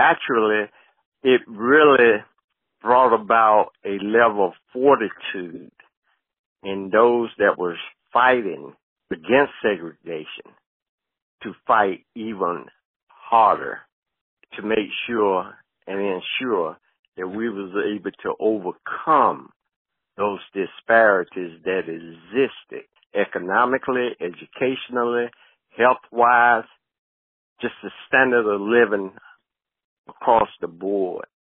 actually, it really brought about a level of fortitude in those that was fighting against segregation to fight even harder to make sure and ensure that we was able to overcome those disparities that existed economically, educationally, health-wise, just the standard of living across the board.